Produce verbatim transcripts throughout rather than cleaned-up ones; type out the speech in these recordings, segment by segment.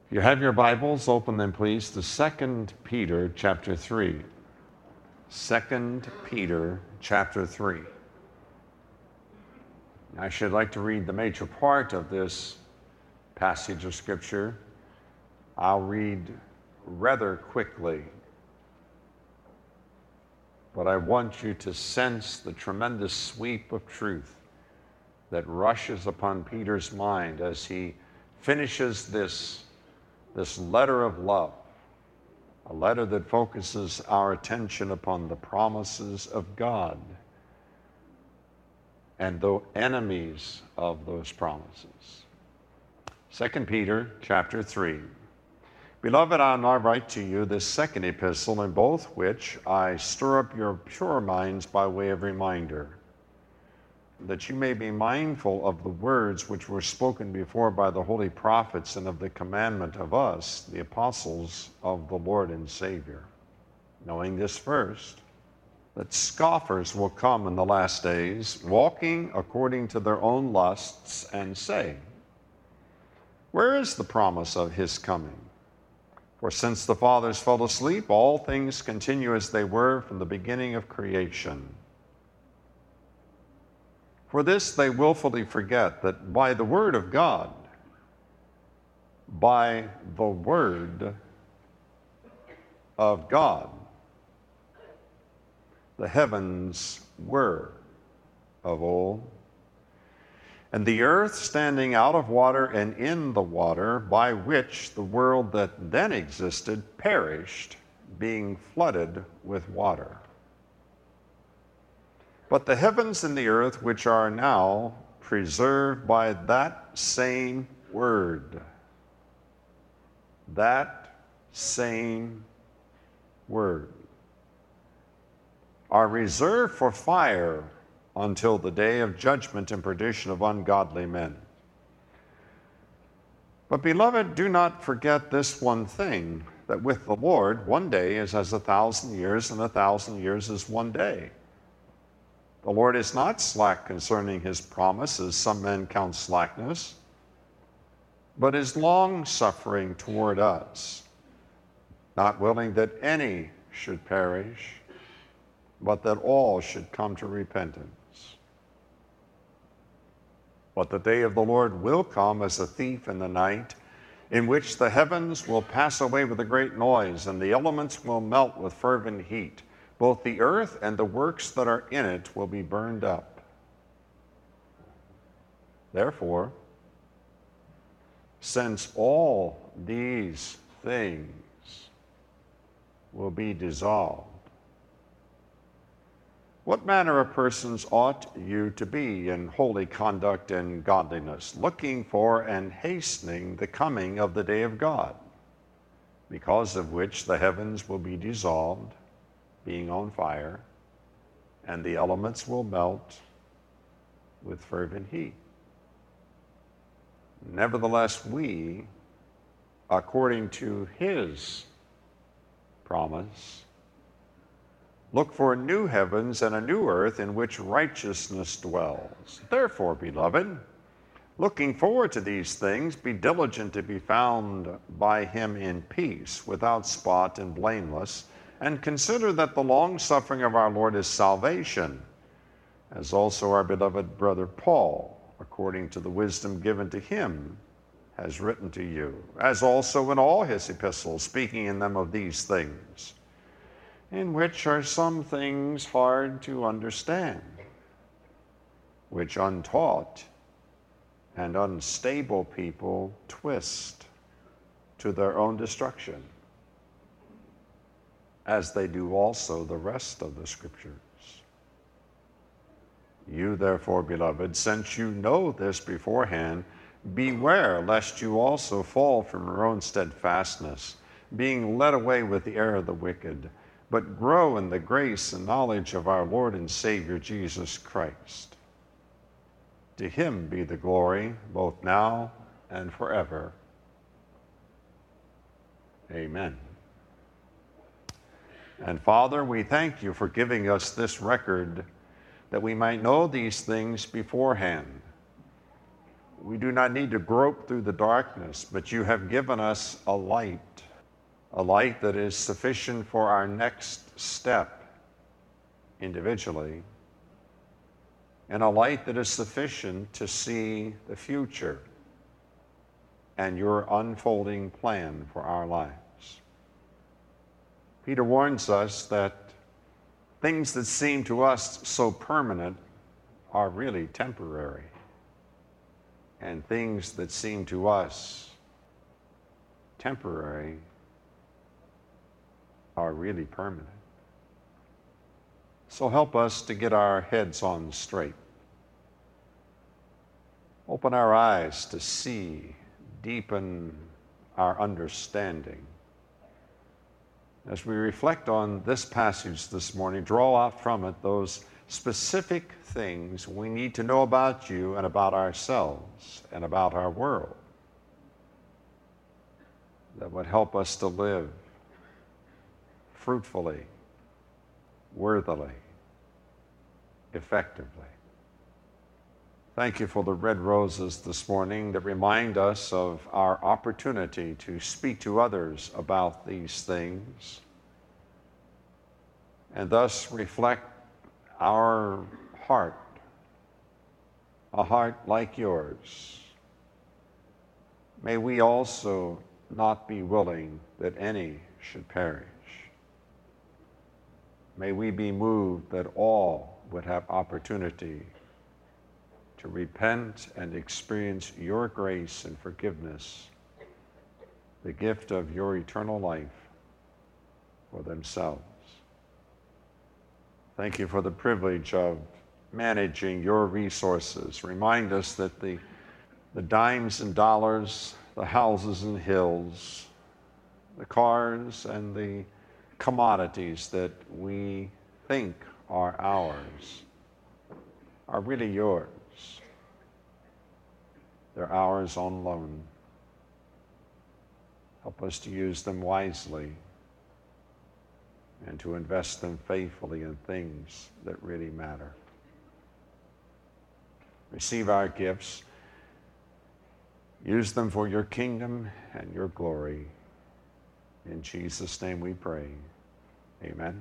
You have your Bibles, open them please to Second Peter chapter three. Second Peter chapter three. I should like to read the major part of this passage of Scripture. I'll read rather quickly, but I want you to sense the tremendous sweep of truth that rushes upon Peter's mind as he finishes this, this letter of love, a letter that focuses our attention upon the promises of God and the enemies of those promises. Second Peter chapter three. Beloved, I now write to you this second epistle, in both which I stir up your pure minds by way of reminder, that you may be mindful of the words which were spoken before by the holy prophets, and of the commandment of us, the apostles of the Lord and Savior. Knowing this first, that scoffers will come in the last days, walking according to their own lusts, and say, where is the promise of his coming? For since the fathers fell asleep, all things continue as they were from the beginning of creation. For this they willfully forget that by the word of God, by the word of God, the heavens were of old, and the earth standing out of water and in the water, by which the world that then existed perished, being flooded with water. But the heavens and the earth, which are now preserved by that same word, that same word, are reserved for fire until the day of judgment and perdition of ungodly men. But beloved, do not forget this one thing, that with the Lord one day is as a thousand years, and a thousand years is one day. The Lord is not slack concerning his promise, as some men count slackness, but is long-suffering toward us, not willing that any should perish, but that all should come to repentance. But the day of the Lord will come as a thief in the night, in which the heavens will pass away with a great noise, and the elements will melt with fervent heat. Both the earth and the works that are in it will be burned up. Therefore, since all these things will be dissolved, what manner of persons ought you to be in holy conduct and godliness, looking for and hastening the coming of the day of God, because of which the heavens will be dissolved, being on fire, and the elements will melt with fervent heat? Nevertheless, we, according to his promise, look for new heavens and a new earth in which righteousness dwells. Therefore, beloved, looking forward to these things, be diligent to be found by him in peace, without spot and blameless, and consider that the long-suffering of our Lord is salvation, as also our beloved brother Paul, according to the wisdom given to him, has written to you, as also in all his epistles, speaking in them of these things, in which are some things hard to understand, which untaught and unstable people twist to their own destruction, as they do also the rest of the Scriptures. You therefore, beloved, since you know this beforehand, beware lest you also fall from your own steadfastness, being led away with the error of the wicked, but grow in the grace and knowledge of our Lord and Savior Jesus Christ. To him be the glory, both now and forever. Amen. And Father, we thank you for giving us this record, that we might know these things beforehand. We do not need to grope through the darkness, but you have given us a light, a light that is sufficient for our next step individually, and a light that is sufficient to see the future and your unfolding plan for our lives. Peter warns us that things that seem to us so permanent are really temporary, and things that seem to us temporary are really permanent. So help us to get our heads on straight. Open our eyes to see, deepen our understanding. As we reflect on this passage this morning, draw out from it those specific things we need to know about you and about ourselves and about our world that would help us to live fruitfully, worthily, effectively. Thank you for the red roses this morning that remind us of our opportunity to speak to others about these things and thus reflect our heart, a heart like yours. May we also not be willing that any should perish. May we be moved that all would have opportunity to repent and experience your grace and forgiveness, the gift of your eternal life for themselves. Thank you for the privilege of managing your resources. Remind us that the, the dimes and dollars, the houses and hills, the cars and the commodities that we think are ours are really yours. They're ours on loan. Help us to use them wisely and to invest them faithfully in things that really matter. Receive our gifts. Use them for your kingdom and your glory. In Jesus' name we pray. Amen.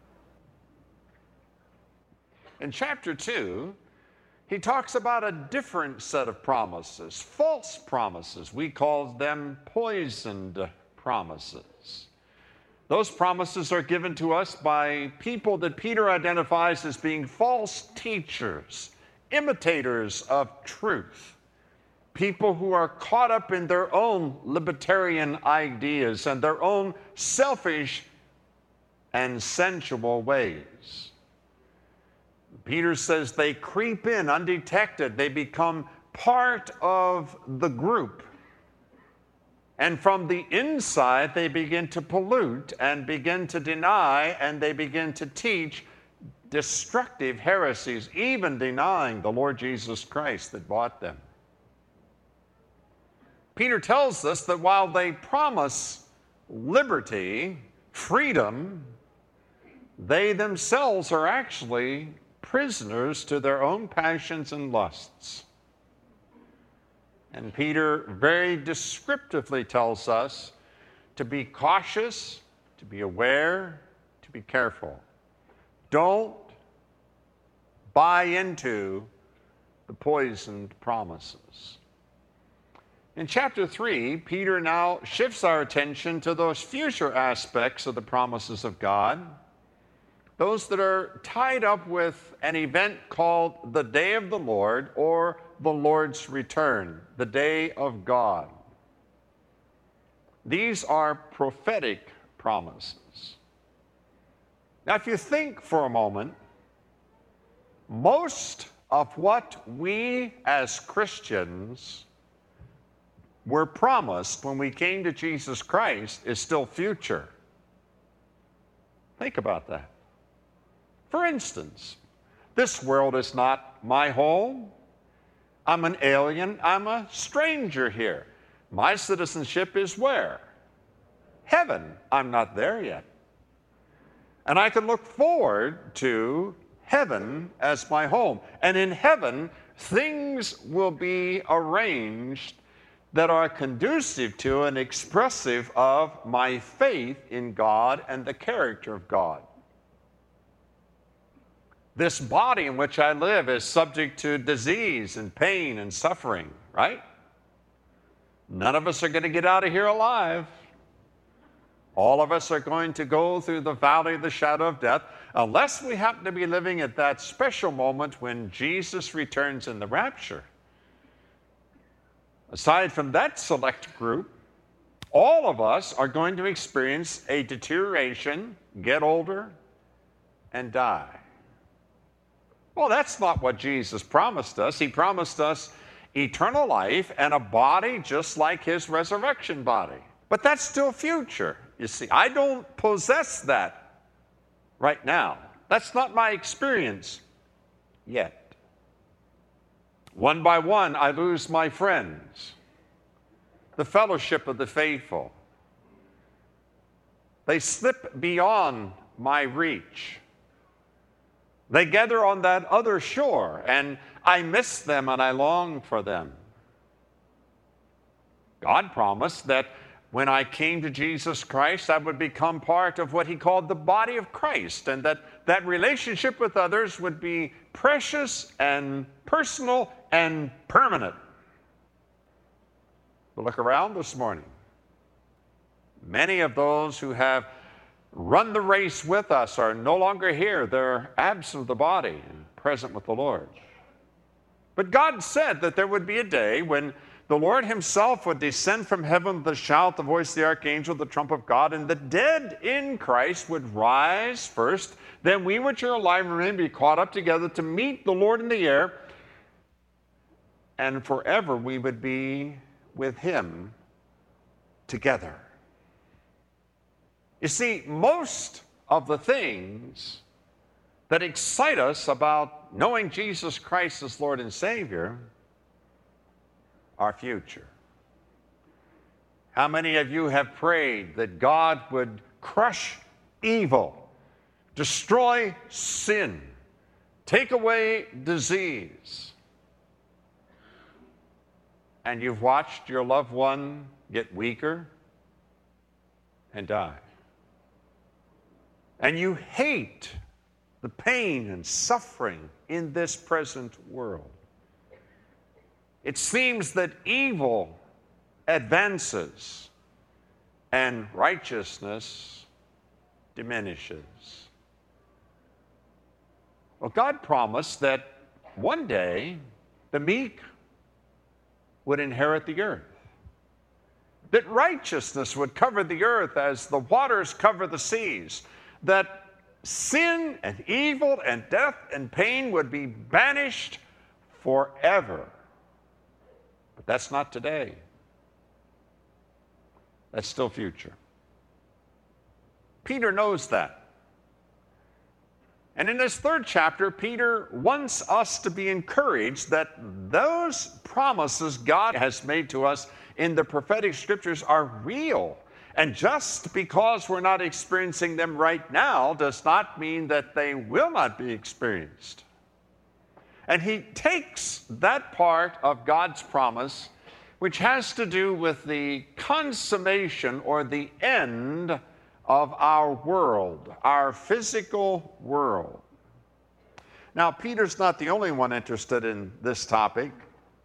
In chapter two, he talks about a different set of promises, false promises. We call them poisoned promises. Those promises are given to us by people that Peter identifies as being false teachers, imitators of truth, people who are caught up in their own libertarian ideas and their own selfish and sensual ways. Peter says they creep in undetected. They become part of the group. And from the inside, they begin to pollute and begin to deny, and they begin to teach destructive heresies, even denying the Lord Jesus Christ that bought them. Peter tells us that while they promise liberty, freedom, they themselves are actually prisoners to their own passions and lusts. And Peter very descriptively tells us to be cautious, to be aware, to be careful. Don't buy into the poisoned promises. In chapter three, Peter now shifts our attention to those future aspects of the promises of God, those that are tied up with an event called the Day of the Lord or the Lord's return, the Day of God. These are prophetic promises. Now, if you think for a moment, most of what we as Christians were promised when we came to Jesus Christ is still future. Think about that. For instance, this world is not my home. I'm an alien. I'm a stranger here. My citizenship is where? Heaven. I'm not there yet. And I can look forward to heaven as my home. And in heaven, things will be arranged that are conducive to and expressive of my faith in God and the character of God. This body in which I live is subject to disease and pain and suffering, right? None of us are going to get out of here alive. All of us are going to go through the valley of the shadow of death, unless we happen to be living at that special moment when Jesus returns in the rapture. Aside from that select group, all of us are going to experience a deterioration, get older, and die. Well, that's not what Jesus promised us. He promised us eternal life and a body just like his resurrection body. But that's still future, you see. I don't possess that right now. That's not my experience yet. One by one, I lose my friends, the fellowship of the faithful. They slip beyond my reach. They gather on that other shore, and I miss them and I long for them. God promised that when I came to Jesus Christ, I would become part of what he called the body of Christ, and that that relationship with others would be precious and personal and permanent. But look around this morning. Many of those who have run the race with us are no longer here. They're absent of the body and present with the Lord. But God said that there would be a day when the Lord himself would descend from heaven with the shout, the voice of the archangel, the trump of God, and the dead in Christ would rise first. Then we which are alive and remain be caught up together to meet the Lord in the air, and forever we would be with him together. You see, most of the things that excite us about knowing Jesus Christ as Lord and Savior are future. How many of you have prayed that God would crush evil, destroy sin, take away disease, and you've watched your loved one get weaker and die? And you hate the pain and suffering in this present world. It seems that evil advances and righteousness diminishes. Well, God promised that one day the meek would inherit the earth, that righteousness would cover the earth as the waters cover the seas, that sin and evil and death and pain would be banished forever. But that's not today. That's still future. Peter knows that. And in this third chapter, Peter wants us to be encouraged that those promises God has made to us in the prophetic scriptures are real. And just because we're not experiencing them right now does not mean that they will not be experienced. And he takes that part of God's promise, which has to do with the consummation or the end of our world, our physical world. Now, Peter's not the only one interested in this topic.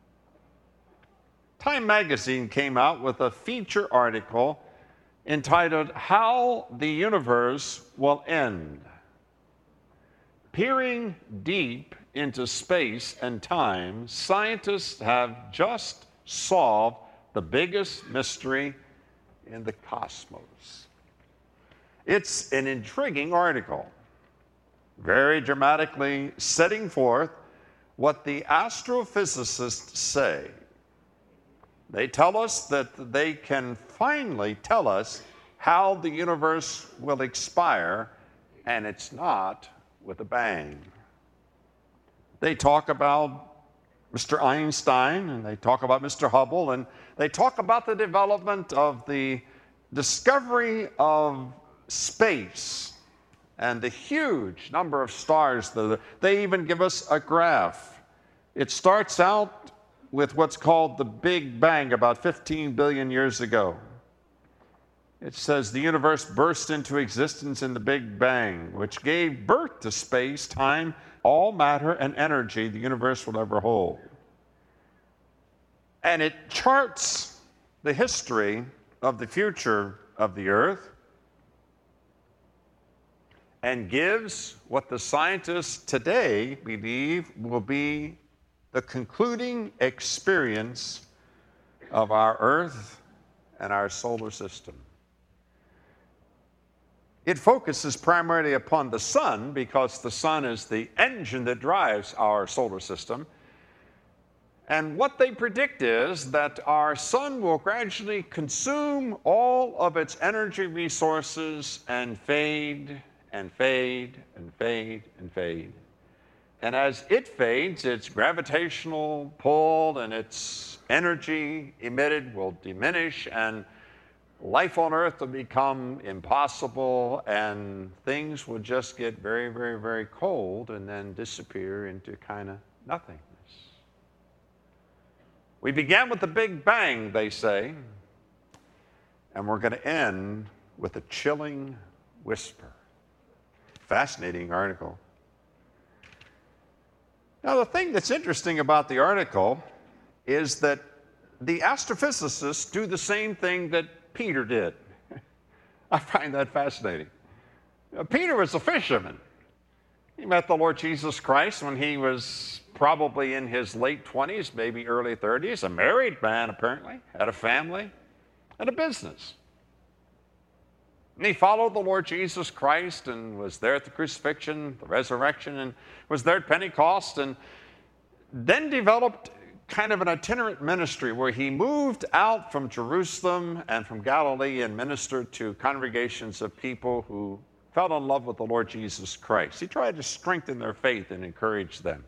Time magazine came out with a feature article entitled, "How the Universe Will End." Peering deep into space and time, scientists have just solved the biggest mystery in the cosmos. It's an intriguing article, very dramatically setting forth what the astrophysicists say. They tell us that they can finally tell us how the universe will expire, and it's not with a bang. They talk about Mister Einstein, and they talk about Mister Hubble, and they talk about the development of the discovery of space and the huge number of stars. They even give us a graph. It starts out with what's called the Big Bang about fifteen billion years ago. It says the universe burst into existence in the Big Bang, which gave birth to space, time, all matter, and energy the universe will ever hold. And it charts the history of the future of the earth and gives what the scientists today believe will be the concluding experience of our earth and our solar system. It focuses primarily upon the sun because the sun is the engine that drives our solar system. And what they predict is that our sun will gradually consume all of its energy resources and fade and fade and fade and fade. And as it fades, its gravitational pull and its energy emitted will diminish, and life on Earth will become impossible, and things will just get very, very, very cold and then disappear into kind of nothingness. We began with the Big Bang, they say, and we're going to end with a chilling whisper. Fascinating article. Now, the thing that's interesting about the article is that the astrophysicists do the same thing that Peter did. I find that fascinating. Now, Peter was a fisherman. He met the Lord Jesus Christ when he was probably in his late twenties, maybe early thirties, a married man apparently, had a family, and a business. And he followed the Lord Jesus Christ and was there at the crucifixion, the resurrection, and was there at Pentecost, and then developed kind of an itinerant ministry where he moved out from Jerusalem and from Galilee and ministered to congregations of people who fell in love with the Lord Jesus Christ. He tried to strengthen their faith and encourage them.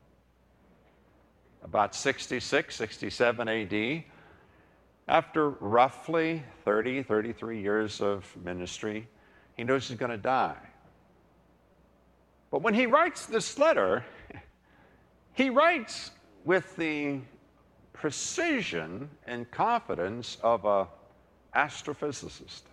About sixty-six, sixty-seven A D, after roughly thirty, thirty-three years of ministry, he knows he's going to die. But when he writes this letter, he writes with the precision and confidence of an astrophysicist.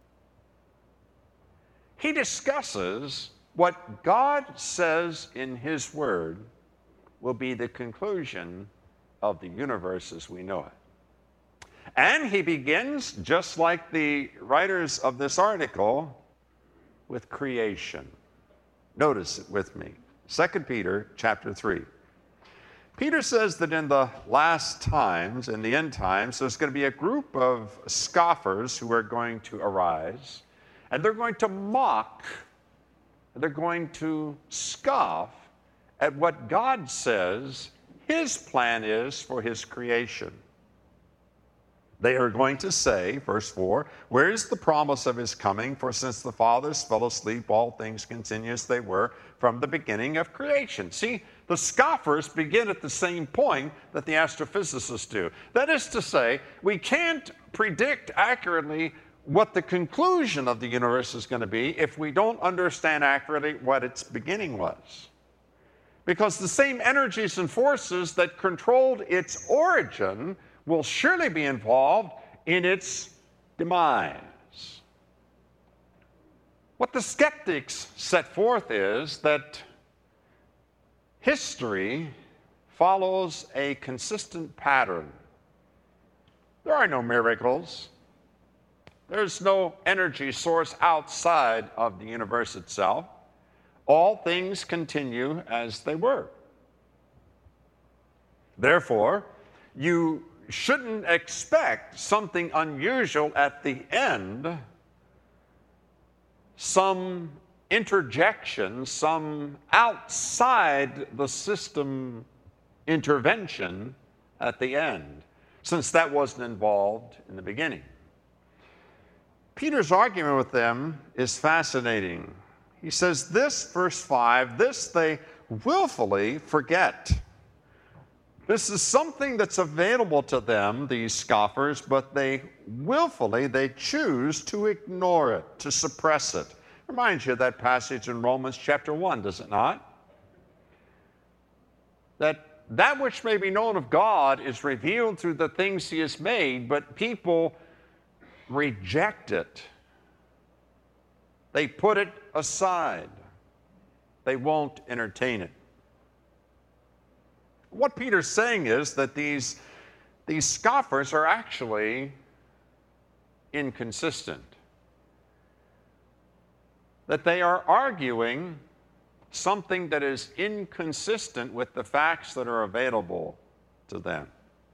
He discusses what God says in his word will be the conclusion of the universe as we know it. And he begins, just like the writers of this article, with creation. Notice it with me. Second Peter chapter three. Peter says that in the last times, in the end times, there's going to be a group of scoffers who are going to arise, and they're going to mock, they're going to scoff at what God says his plan is for his creation. They are going to say, verse four, where is the promise of his coming? For since the fathers fell asleep, all things continue as they were from the beginning of creation. See, the scoffers begin at the same point that the astrophysicists do. That is to say, we can't predict accurately what the conclusion of the universe is going to be if we don't understand accurately what its beginning was. Because the same energies and forces that controlled its origin will surely be involved in its demise. What the skeptics set forth is that history follows a consistent pattern. There are no miracles. There's no energy source outside of the universe itself. All things continue as they were. Therefore, you shouldn't expect something unusual at the end, some interjection, some outside the system intervention at the end, since that wasn't involved in the beginning. Peter's argument with them is fascinating. He says this, verse five, this they willfully forget. This is something that's available to them, these scoffers, but they willfully, they choose to ignore it, to suppress it. Reminds you of that passage in Romans chapter one, does it not? That that which may be known of God is revealed through the things he has made, but people reject it. They put it aside. They won't entertain it. What Peter's saying is that these, these scoffers are actually inconsistent. That they are arguing something that is inconsistent with the facts that are available to them.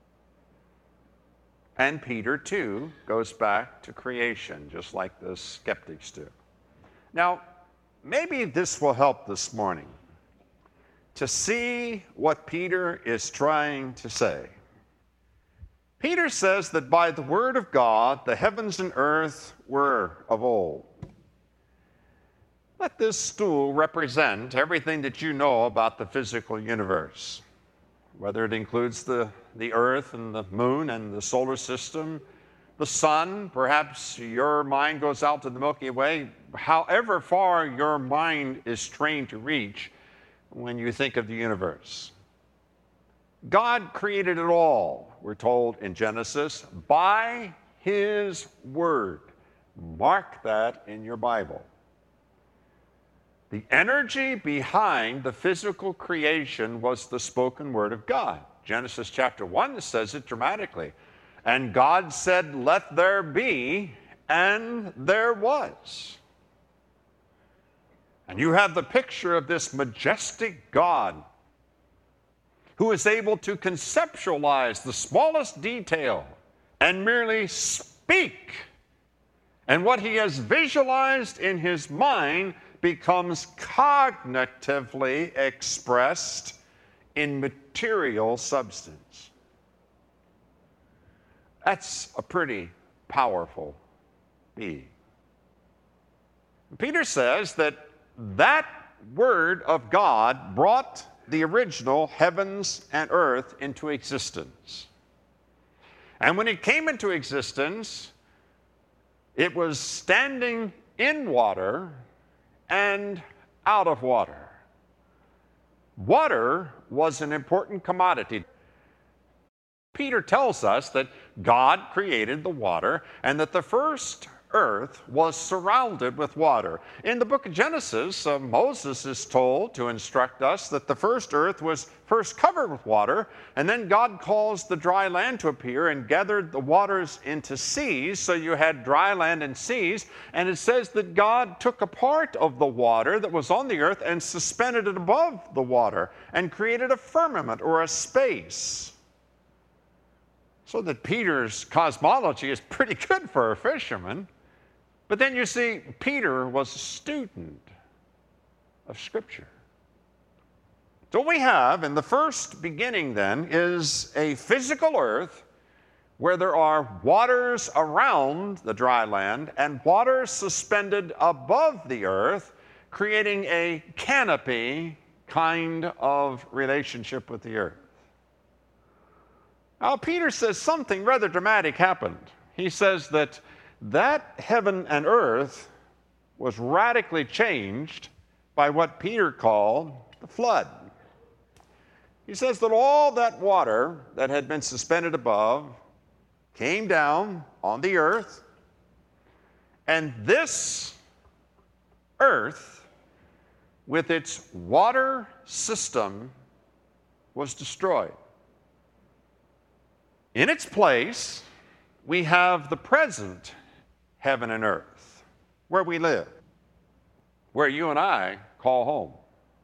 And Peter, too, goes back to creation, just like the skeptics do. Now, maybe this will help this morning to see what Peter is trying to say. Peter says that by the word of God, the heavens and earth were of old. Let this stool represent everything that you know about the physical universe, whether it includes the, the earth and the moon and the solar system, the sun. Perhaps your mind goes out to the Milky Way. However far your mind is trained to reach when you think of the universe. God created it all, we're told in Genesis, by his word. Mark that in your Bible. The energy behind the physical creation was the spoken word of God. Genesis chapter one says it dramatically. And God said, "Let there be," and there was. And you have the picture of this majestic God who is able to conceptualize the smallest detail and merely speak. And what he has visualized in his mind becomes cognitively expressed in material substance. That's a pretty powerful being. Peter says that that word of God brought the original heavens and earth into existence. And when it came into existence, it was standing in water and out of water. Water was an important commodity. Peter tells us that God created the water and that the first earth was surrounded with water. In the book of Genesis, uh, Moses is told to instruct us that the first earth was first covered with water, and then God caused the dry land to appear and gathered the waters into seas, so you had dry land and seas, and it says that God took a part of the water that was on the earth and suspended it above the water and created a firmament or a space. So that Peter's cosmology is pretty good for a fisherman. But then you see, Peter was a student of Scripture. So what we have in the first beginning then is a physical earth where there are waters around the dry land and waters suspended above the earth, creating a canopy kind of relationship with the earth. Now, Peter says something rather dramatic happened. He says that that heaven and earth was radically changed by what Peter called the flood. He says that all that water that had been suspended above came down on the earth, and this earth, with its water system, was destroyed. In its place, we have the present heaven and earth, where we live, where you and I call home.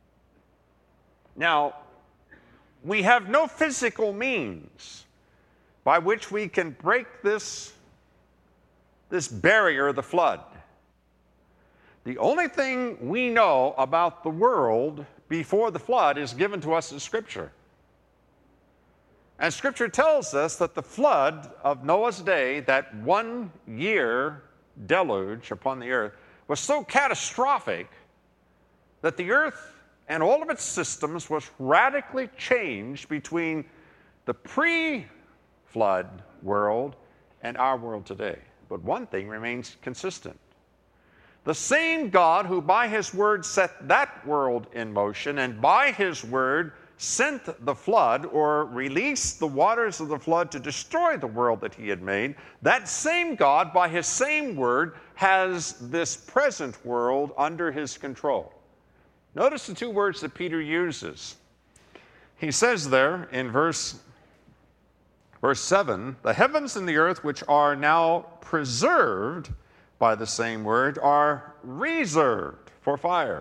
Now, we have no physical means by which we can break this, this barrier of the flood. The only thing we know about the world before the flood is given to us in Scripture. And Scripture tells us that the flood of Noah's day, that one year deluge upon the earth, was so catastrophic that the earth and all of its systems was radically changed between the pre-flood world and our world today. But one thing remains consistent. The same God who by his word set that world in motion and by his word sent the flood or released the waters of the flood to destroy the world that he had made, that same God, by his same word, has this present world under his control. Notice the two words that Peter uses. He says there in verse, verse seven, the heavens and the earth which are now preserved by the same word are reserved for fire.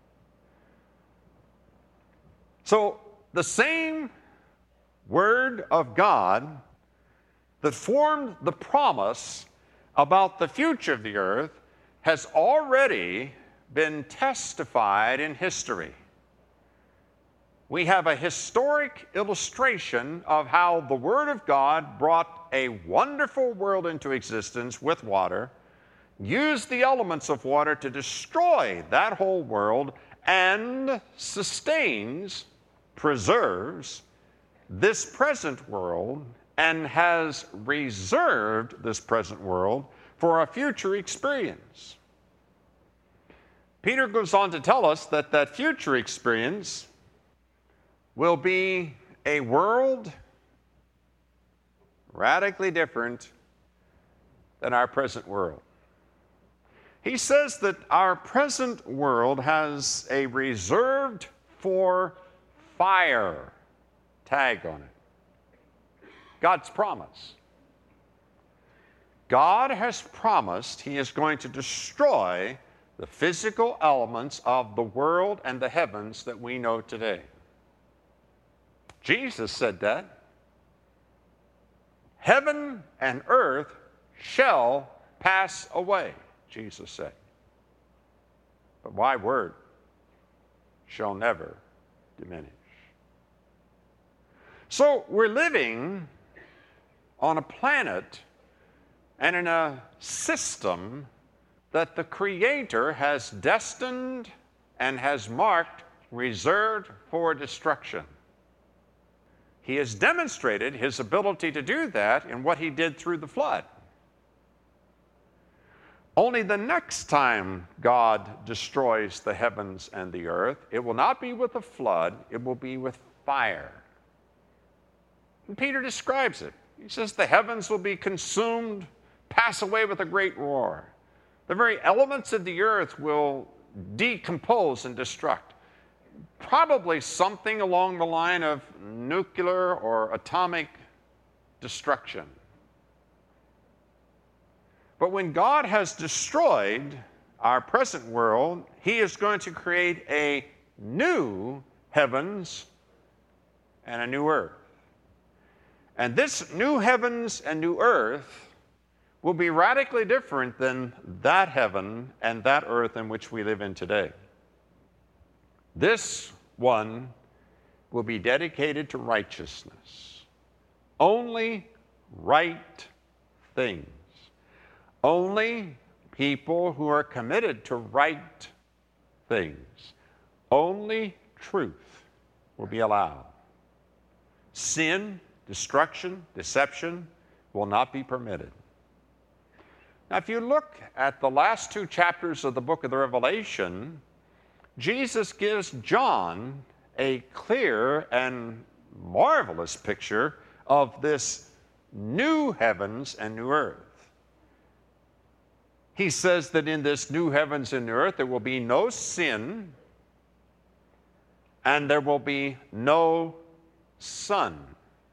So the same word of God that formed the promise about the future of the earth has already been testified in history. We have a historic illustration of how the Word of God brought a wonderful world into existence with water, used the elements of water to destroy that whole world, and sustains, preserves this present world, and has reserved this present world for a future experience. Peter goes on to tell us that that future experience will be a world radically different than our present world. He says that our present world has a reserved for fire tag on it. God's promise. God has promised he is going to destroy the physical elements of the world and the heavens that we know today. Jesus said that. Heaven and earth shall pass away, Jesus said. But my word shall never diminish. So we're living on a planet and in a system that the Creator has destined and has marked reserved for destruction. He has demonstrated his ability to do that in what he did through the flood. Only the next time God destroys the heavens and the earth, it will not be with a flood, it will be with fire. And Peter describes it. He says the heavens will be consumed, pass away with a great roar. The very elements of the earth will decompose and destruct. Probably something along the line of nuclear or atomic destruction. But when God has destroyed our present world, he is going to create a new heavens and a new earth. And this new heavens and new earth will be radically different than that heaven and that earth in which we live in today. This one will be dedicated to righteousness. Only right things. Only people who are committed to right things. Only truth will be allowed. Sin, destruction, deception will not be permitted. Now, if you look at the last two chapters of the book of the Revelation, Jesus gives John a clear and marvelous picture of this new heavens and new earth. He says that in this new heavens and new earth there will be no sin and there will be no sun.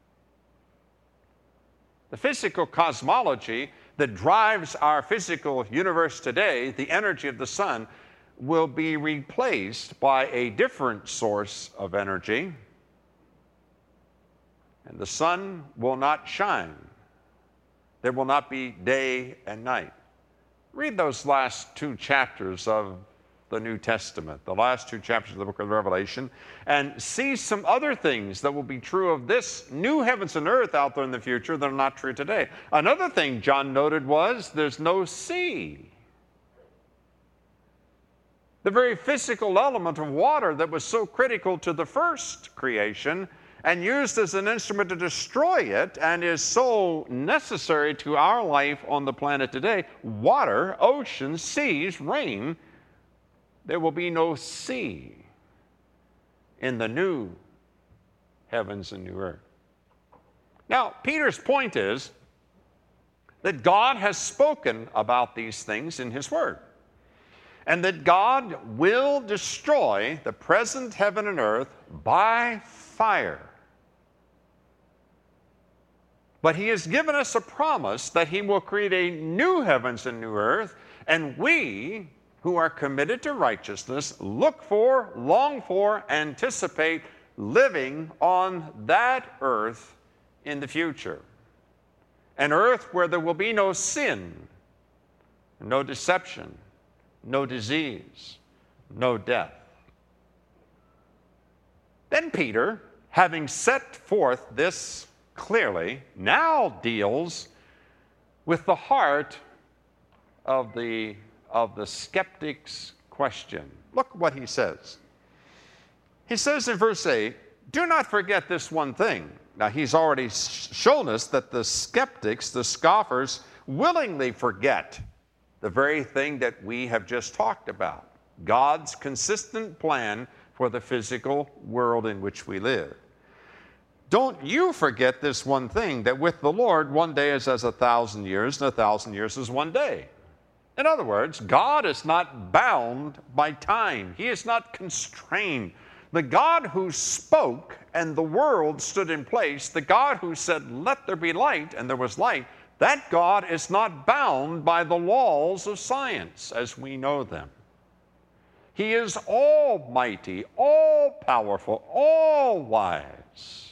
The physical cosmology that drives our physical universe today, the energy of the sun, will be replaced by a different source of energy, and the sun will not shine. There will not be day and night. Read those last two chapters of the New Testament, the last two chapters of the book of Revelation, and see some other things that will be true of this new heavens and earth out there in the future that are not true today. Another thing John noted was there's no sea. The very physical element of water that was so critical to the first creation and used as an instrument to destroy it and is so necessary to our life on the planet today, water, oceans, seas, rain, there will be no sea in the new heavens and new earth. Now, Peter's point is that God has spoken about these things in his word, and that God will destroy the present heaven and earth by fire. But he has given us a promise that he will create a new heavens and new earth, and we who are committed to righteousness look for, long for, anticipate living on that earth in the future. An earth where there will be no sin, no deception, no disease, no death. Then Peter, having set forth this clearly, now deals with the heart of the, of the skeptic's question. Look what he says. He says in verse eight, "Do not forget this one thing." Now, he's already shown us that the skeptics, the scoffers, willingly forget the very thing that we have just talked about, God's consistent plan for the physical world in which we live. Don't you forget this one thing, that with the Lord, one day is as a thousand years, and a thousand years is one day. In other words, God is not bound by time. He is not constrained. The God who spoke and the world stood in place, the God who said, "Let there be light," and there was light, that God is not bound by the laws of science as we know them. He is almighty, all-powerful, all-wise.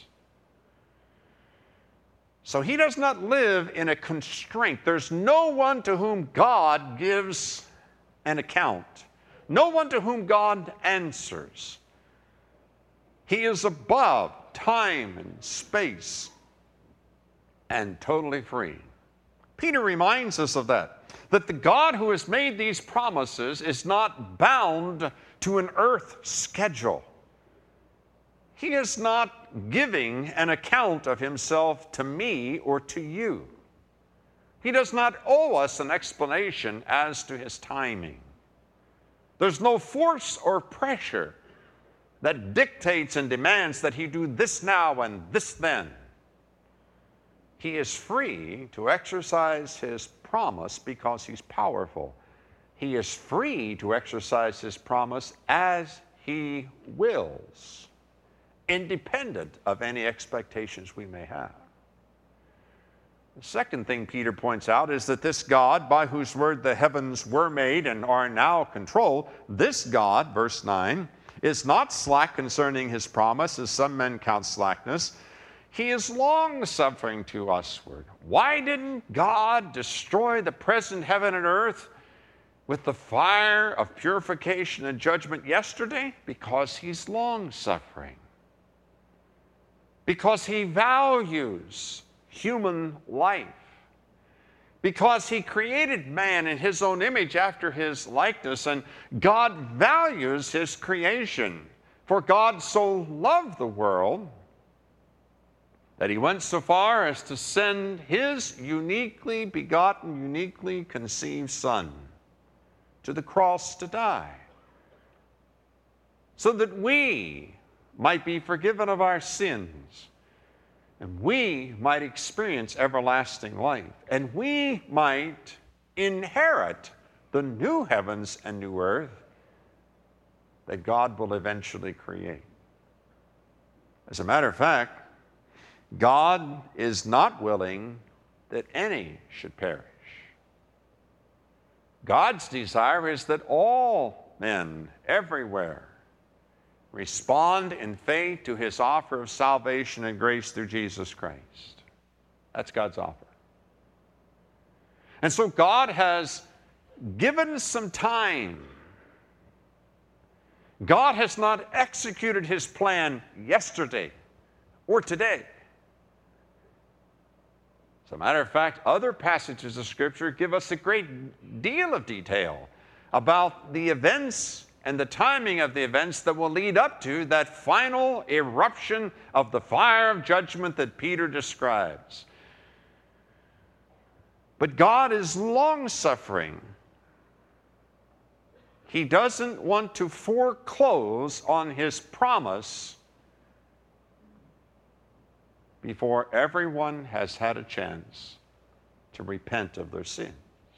So he does not live in a constraint. There's no one to whom God gives an account, no one to whom God answers. He is above time and space and totally free. Peter reminds us of that, that the God who has made these promises is not bound to an earth schedule. He is not giving an account of himself to me or to you. He does not owe us an explanation as to his timing. There's no force or pressure that dictates and demands that he do this now and this then. He is free to exercise his promise because he's powerful. He is free to exercise his promise as he wills, independent of any expectations we may have. The second thing Peter points out is that this God, by whose word the heavens were made and are now controlled, this God, verse nine, is not slack concerning his promise, as some men count slackness. He is long-suffering to usward. Why didn't God destroy the present heaven and earth with the fire of purification and judgment yesterday? Because he's long-suffering. Because he values human life. Because he created man in his own image after his likeness, and God values his creation. For God so loved the world that he went so far as to send his uniquely begotten, uniquely conceived Son to the cross to die, so that we might be forgiven of our sins, and we might experience everlasting life, and we might inherit the new heavens and new earth that God will eventually create. As a matter of fact, God is not willing that any should perish. God's desire is that all men everywhere respond in faith to his offer of salvation and grace through Jesus Christ. That's God's offer. And so God has given some time. God has not executed his plan yesterday or today. As a matter of fact, other passages of Scripture give us a great deal of detail about the events and the timing of the events that will lead up to that final eruption of the fire of judgment that Peter describes. But God is long-suffering. He doesn't want to foreclose on his promise before everyone has had a chance to repent of their sins.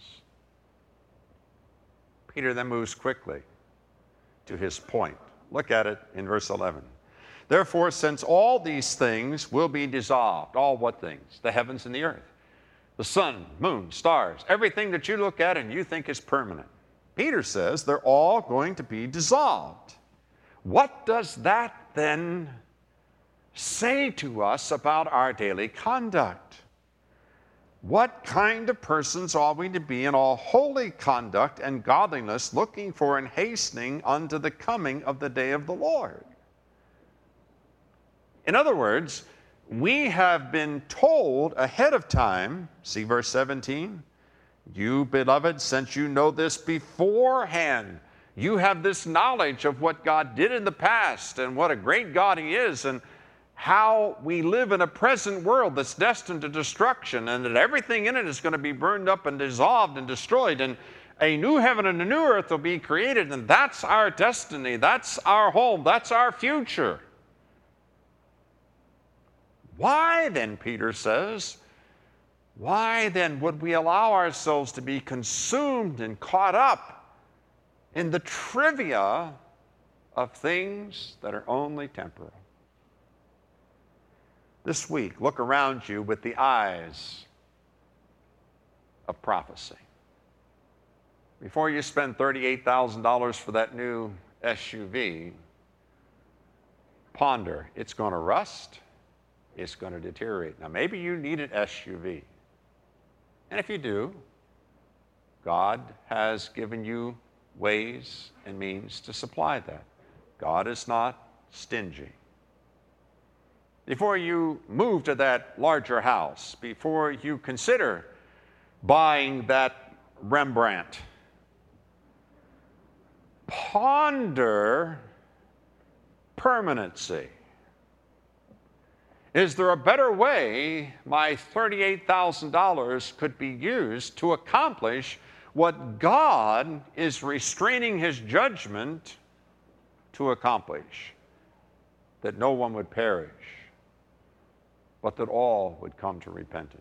Peter then moves quickly to his point. Look at it in verse eleven. Therefore, since all these things will be dissolved, all what things? The heavens and the earth, the sun, moon, stars, everything that you look at and you think is permanent. Peter says they're all going to be dissolved. What does that then say to us about our daily conduct? What kind of persons are we to be in all holy conduct and godliness, looking for and hastening unto the coming of the day of the Lord? In other words, we have been told ahead of time, see verse seventeen, you, beloved, since you know this beforehand, you have this knowledge of what God did in the past and what a great God He is, and how we live in a present world that's destined to destruction, and that everything in it is going to be burned up and dissolved and destroyed, and a new heaven and a new earth will be created, and that's our destiny, that's our home, that's our future. Why then, Peter says, why then would we allow ourselves to be consumed and caught up in the trivia of things that are only temporal? This week, look around you with the eyes of prophecy. Before you spend thirty-eight thousand dollars for that new S U V, ponder, it's going to rust, it's going to deteriorate. Now, maybe you need an S U V. And if you do, God has given you ways and means to supply that. God is not stingy. Before you move to that larger house, before you consider buying that Rembrandt, ponder permanency. Is there a better way my thirty-eight thousand dollars could be used to accomplish what God is restraining His judgment to accomplish? That no one would perish, but that all would come to repentance.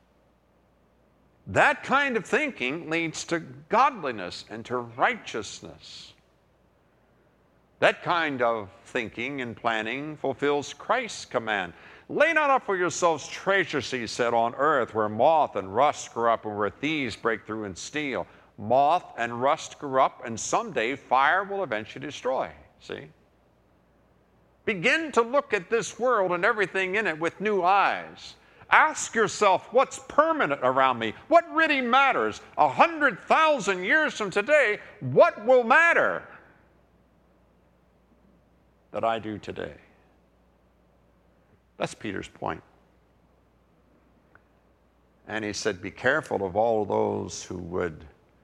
That kind of thinking leads to godliness and to righteousness. That kind of thinking and planning fulfills Christ's command. Lay not up for yourselves treasures, He said, on earth, where moth and rust corrupt and where thieves break through and steal. Moth and rust corrupt, and someday fire will eventually destroy. See? Begin to look at this world and everything in it with new eyes. Ask yourself, what's permanent around me? What really matters? A hundred thousand years from today, what will matter that I do today? That's Peter's point. And he said, be careful of all those who would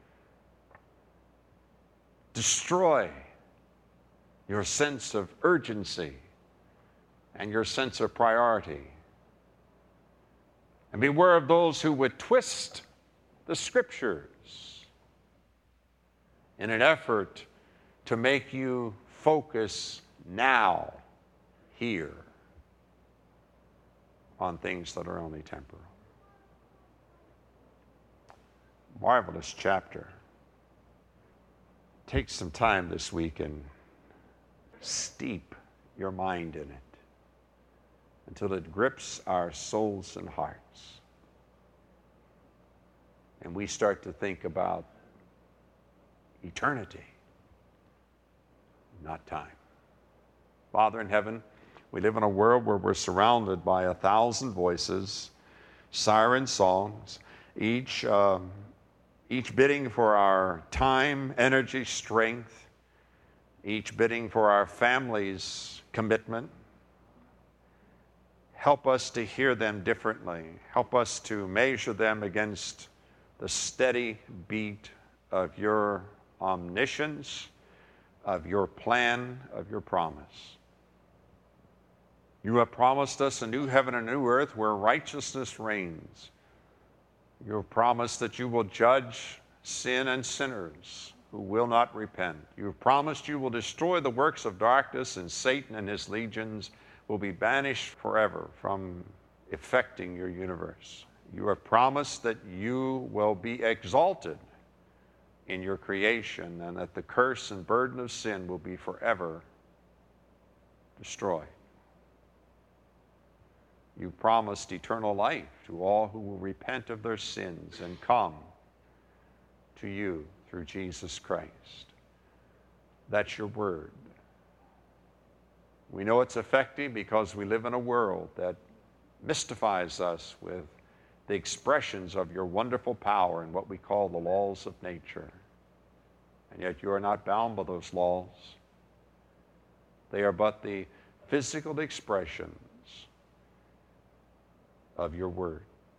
destroy your sense of urgency and your sense of priority. And beware of those who would twist the Scriptures in an effort to make you focus now, here, on things that are only temporal. Marvelous chapter. Take some time this week and steep your mind in it until it grips our souls and hearts. And we start to think about eternity, not time. Father in heaven, we live in a world where we're surrounded by a thousand voices, siren songs, each, um, each bidding for our time, energy, strength, each bidding for our family's commitment. Help us to hear them differently. Help us to measure them against the steady beat of your omniscience, of your plan, of your promise. You have promised us a new heaven and a new earth where righteousness reigns. You have promised that you will judge sin and sinners who will not repent. You have promised you will destroy the works of darkness, and Satan and his legions will be banished forever from affecting your universe. You have promised that you will be exalted in your creation and that the curse and burden of sin will be forever destroyed. You promised eternal life to all who will repent of their sins and come to you through Jesus Christ. That's your word. We know it's effective because we live in a world that mystifies us with the expressions of your wonderful power and what we call the laws of nature. And yet you are not bound by those laws. They are but the physical expressions of your word.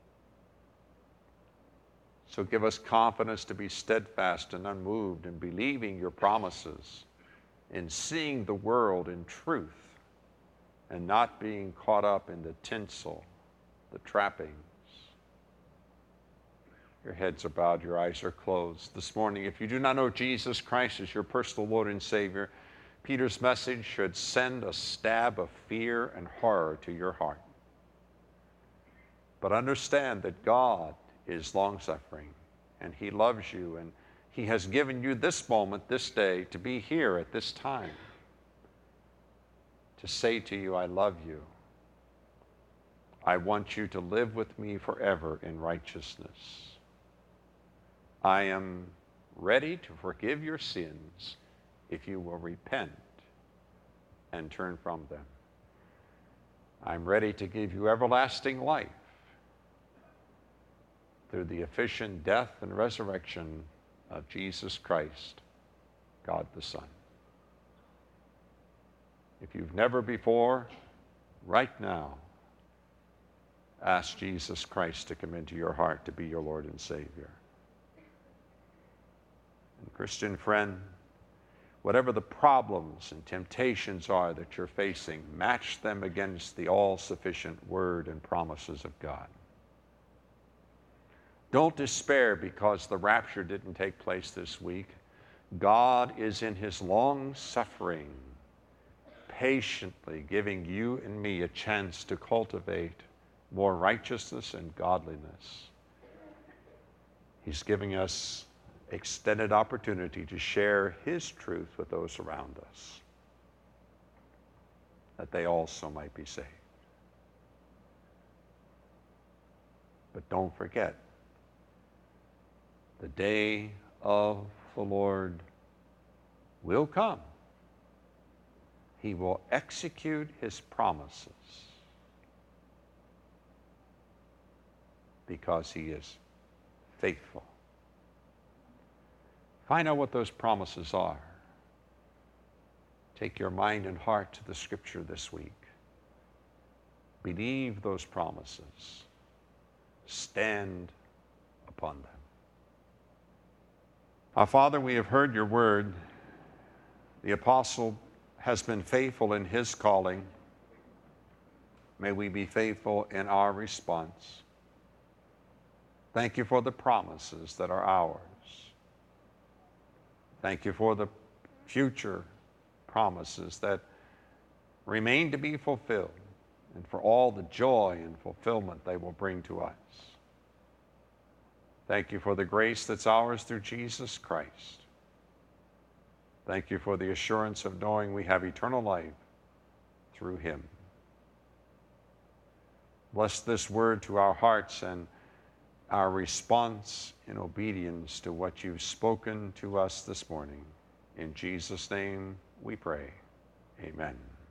So give us confidence to be steadfast and unmoved in believing your promises, in seeing the world in truth, and not being caught up in the tinsel, the trappings. Your heads are bowed, your eyes are closed. This morning, if you do not know Jesus Christ as your personal Lord and Savior, Peter's message should send a stab of fear and horror to your heart. But understand that God is long-suffering, and he loves you, and he has given you this moment, this day, to be here at this time, to say to you, I love you. I want you to live with me forever in righteousness. I am ready to forgive your sins if you will repent and turn from them. I'm ready to give you everlasting life through the efficient death and resurrection of Jesus Christ, God the Son. If you've never before, right now, ask Jesus Christ to come into your heart to be your Lord and Savior. And Christian friend, whatever the problems and temptations are that you're facing, match them against the all-sufficient word and promises of God. Don't despair because the rapture didn't take place this week. God is in his long suffering, patiently giving you and me a chance to cultivate more righteousness and godliness. He's giving us extended opportunity to share his truth with those around us, that they also might be saved. But don't forget, the day of the Lord will come. He will execute his promises because he is faithful. Find out what those promises are. Take your mind and heart to the Scripture this week. Believe those promises. Stand upon them. Our Father, we have heard your word. The apostle has been faithful in his calling. May we be faithful in our response. Thank you for the promises that are ours. Thank you for the future promises that remain to be fulfilled, and for all the joy and fulfillment they will bring to us. Thank you for the grace that's ours through Jesus Christ. Thank you for the assurance of knowing we have eternal life through him. Bless this word to our hearts and our response in obedience to what you've spoken to us this morning. In Jesus' name we pray. Amen.